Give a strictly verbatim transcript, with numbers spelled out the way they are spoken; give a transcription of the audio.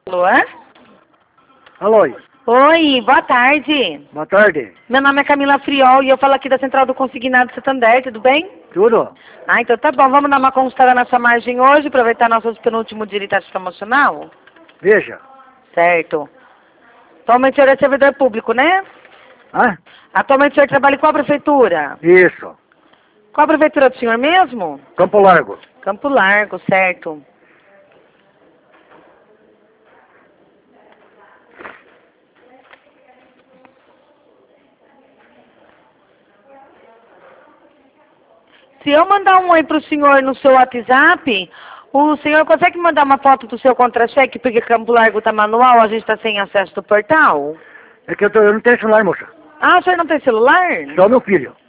Alô, é? Alô, Oi, boa tarde. boa tarde. Meu nome é Camila Friol e eu falo aqui da Central do Consignado Santander, tudo bem? Tudo? Ah, então tá bom. Vamos dar uma consultada na sua margem hoje, aproveitar nosso penúltimo dia de taxa promocional? Veja. Certo. Atualmente o senhor é servidor público, né? Hã? Atualmente o senhor trabalha em qual prefeitura? Isso. Qual a prefeitura do senhor mesmo? Campo Largo. Campo Largo, certo. Se eu mandar um oi pro senhor no seu WhatsApp, o senhor consegue mandar uma foto do seu contra-cheque, porque Campo Largo tá manual, a gente tá sem acesso do portal? É que eu, tô, eu não tenho celular, moça. Ah, o senhor não tem celular? Só meu filho.